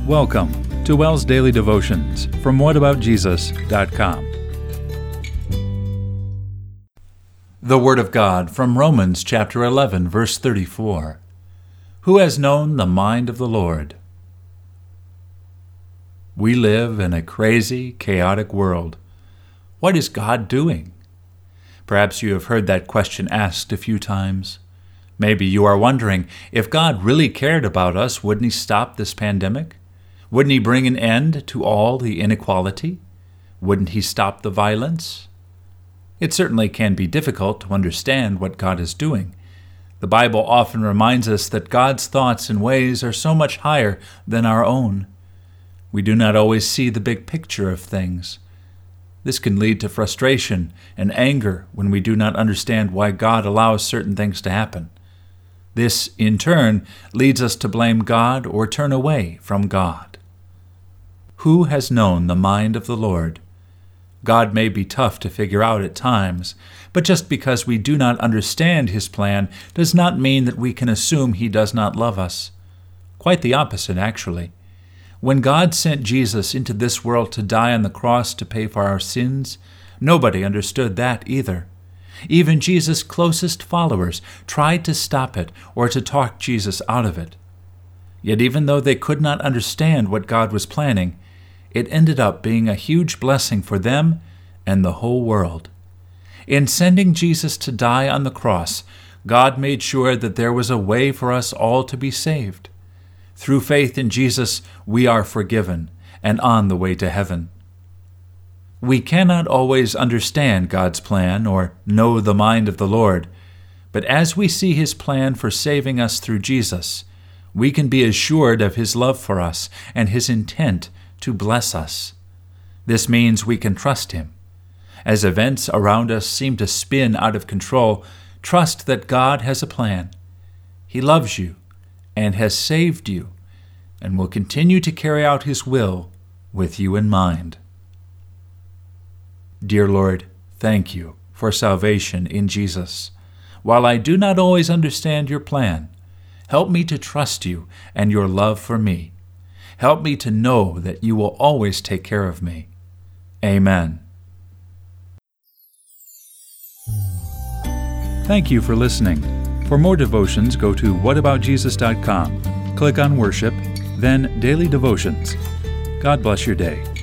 Welcome to WELS Daily Devotions from whataboutjesus.com. The Word of God from Romans chapter 11, verse 34. Who has known the mind of the Lord? We live in a crazy, chaotic world. What is God doing? Perhaps you have heard that question asked a few times. Maybe you are wondering, if God really cared about us, wouldn't He stop this pandemic? Wouldn't He bring an end to all the inequality? Wouldn't He stop the violence? It certainly can be difficult to understand what God is doing. The Bible often reminds us that God's thoughts and ways are so much higher than our own. We do not always see the big picture of things. This can lead to frustration and anger when we do not understand why God allows certain things to happen. This, in turn, leads us to blame God or turn away from God. Who has known the mind of the Lord? God may be tough to figure out at times, but just because we do not understand His plan does not mean that we can assume He does not love us. Quite the opposite, actually. When God sent Jesus into this world to die on the cross to pay for our sins, nobody understood that either. Even Jesus' closest followers tried to stop it or to talk Jesus out of it. Yet even though they could not understand what God was planning, it ended up being a huge blessing for them and the whole world. In sending Jesus to die on the cross, God made sure that there was a way for us all to be saved. Through faith in Jesus, we are forgiven and on the way to heaven. We cannot always understand God's plan or know the mind of the Lord, but as we see His plan for saving us through Jesus, we can be assured of His love for us and His intent to bless us. This means we can trust Him. As events around us seem to spin out of control, trust that God has a plan. He loves you and has saved you and will continue to carry out His will with you in mind. Dear Lord, thank you for salvation in Jesus. While I do not always understand your plan, help me to trust you and your love for me. Help me to know that you will always take care of me. Amen. Thank you for listening. For more devotions, go to whataboutjesus.com. Click on Worship, then Daily Devotions. God bless your day.